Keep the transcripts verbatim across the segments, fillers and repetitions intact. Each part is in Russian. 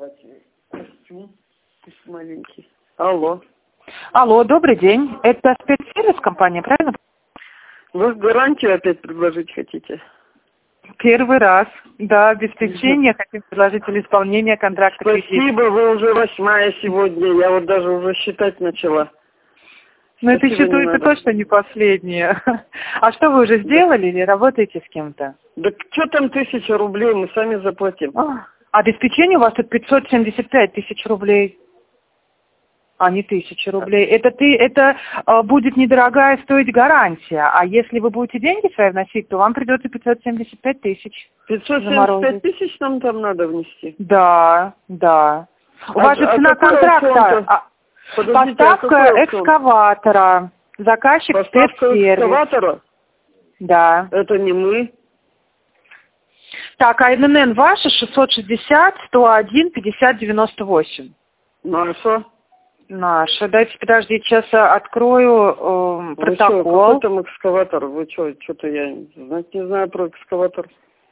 Костюм маленький. Алло. Алло, добрый день. Это спецсервис компании, правильно? Вы гарантию опять предложить хотите? Первый раз. Да, обеспечение. Хотим предложить или исполнение контракта. Спасибо, вы уже восьмая сегодня. Я вот даже уже считать начала. Ну это еще то, это точно не последнее. А что вы уже сделали или работаете с кем-то? Да что там тысяча рублей, мы сами заплатим. А, обеспечение у вас тут пятьсот семьдесят пять тысяч рублей. А не тысяча рублей. Это ты, это а, будет недорогая стоить гарантия. А если вы будете деньги свои вносить, то вам придется пятьсот семьдесят пять тысяч. пятьсот семьдесят пять тысяч нам там надо внести? Да, да. У а, вас же а цена контракта. А, поставка а экскаватора. Заказчик спецсервис. Экскаватора? Да. Это не мы. Так, а эн эн эн ваша шестьсот шестьдесят сто один пятьдесят девяносто восемь. Наша. Наша. Дайте, подождите, сейчас открою э, протокол. Вы что, какой там экскаватор? Вы что, что-то я знать не знаю про экскаватор.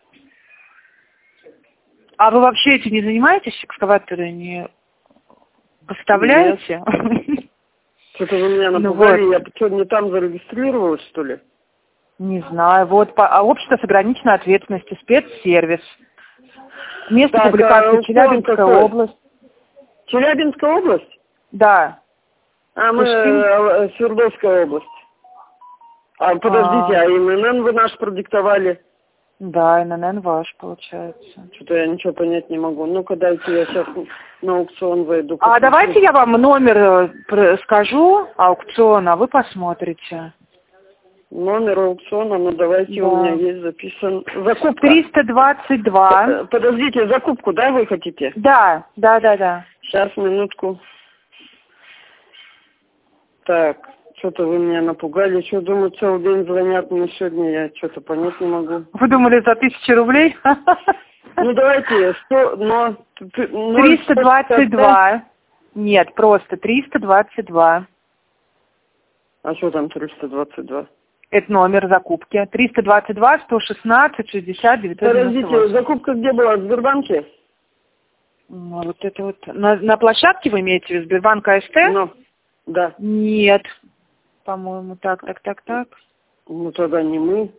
А вы вообще этим не занимаетесь, экскаваторы не поставляете? Что-то вы меня напугали, ну, вот. Я что, не там зарегистрировалась, что ли? Не знаю. Вот, по, а общество с ограниченной ответственностью, спецсервис. Место так, публикации а Челябинская какой? область. Челябинская область? Да. А мы э, Свердловская область. А подождите, а, а эн эн эн вы наш продиктовали? Да, эн эн эн ваш, получается. Что-то я ничего понять не могу. Ну-ка, дайте я сейчас на аукцион войду. А давайте я вам номер скажу аукциона, вы посмотрите. Номер аукциона, ну давайте, да. У меня есть записан. Закупка. триста двадцать два. Подождите, закупку, да, вы хотите? Да, да, да, да. Сейчас, минутку. Так, что-то вы меня напугали. Что, думаю, целый день звонят мне сегодня, я что-то понять не могу. Вы думали за тысячу рублей? Ну, давайте, сто, но... триста двадцать два. Нет, просто триста двадцать два. А что там триста двадцать два? Это номер закупки. триста двадцать два сто шестнадцать шестьдесят девятьсот девяносто восемь. Подождите, закупка где была? В Сбербанке? Ну, вот это вот... На, на площадке вы имеете в виду Сбербанк АСТ? Ну, да. Нет. По-моему, так, так, так, так. Ну, тогда не мы.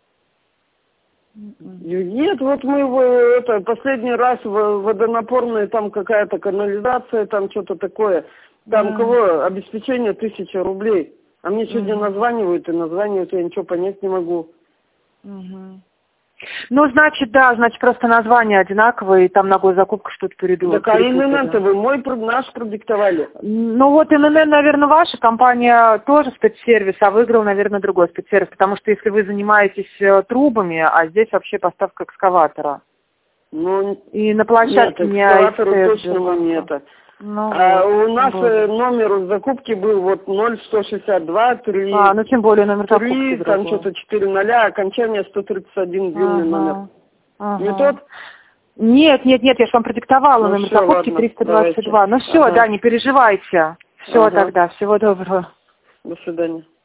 Нет, вот мы это, последний раз в водонапорной, там какая-то канализация, там что-то такое. Там да. Кого? Обеспечение тысяча рублей. А мне сегодня угу. названивают и названивают, я ничего понять не могу. Угу. Ну, значит, да, значит, просто название одинаковое, и там на госзакупку что-то передумали. Так, а эн эн эн-то вы мой, наш продиктовали? Ну, вот эн эн эн, наверное, ваша компания тоже спецсервис, а выиграл, наверное, другой спецсервис, потому что если вы занимаетесь трубами, а здесь вообще поставка экскаватора. Ну, и на площадке нет, не экскаватору точно мы не это. Ну, а вот, у нас вот. Номер закупки был вот ноль сто шестьдесят два три. А, ну тем более номер закупки. три, там что-то четыре ноля, окончание сто тридцать один, длинный ага, номер. Ага. Не тот? Нет, нет, нет, я же вам продиктовала ну, номер все, закупки ладно, триста двадцать два. Давайте. Ну все, ага. Да, не переживайте. Все ага. Тогда, всего доброго. До свидания.